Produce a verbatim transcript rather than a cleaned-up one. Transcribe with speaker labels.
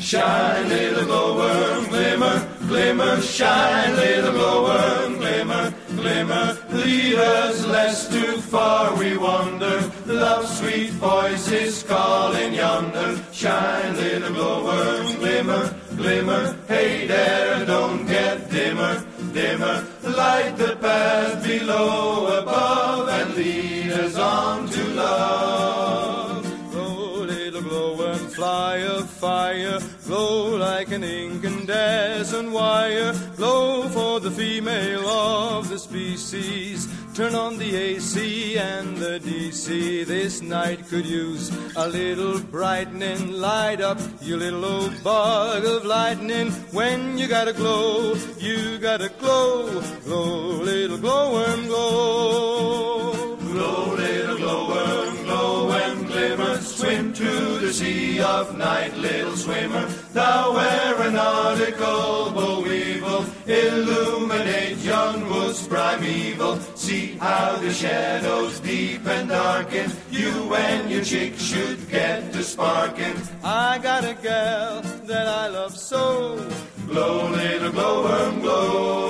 Speaker 1: Shine, little glowworm, glimmer, glimmer, shine, little glowworm, glimmer, glimmer. Lead us lest too far we wander. Love's sweet voice is calling yonder. Shine, little glowworm, glimmer, glimmer. Hey there, don't get dimmer, dimmer. Light the path below, above, and lead us on to love.
Speaker 2: Glow, little glowworm, fly of fire, glow like an incandescent wire. Glow for the female of the species. Turn on the A C and the D C. This night could use a little brightening. Light up, you little old bug of lightning. When you gotta glow, you gotta glow. Glow, little glowworm, glow.
Speaker 1: Glow, little glowworm, glow and glimmer. Swim to the sea of night, little swimmer. Thou aeronautical boll weevil, illuminate yon woods primeval. See how the shadows deep and darken. You and your chick should get to sparkin'.
Speaker 2: I got a gal that I love so.
Speaker 1: Glow, little glowworm, glow.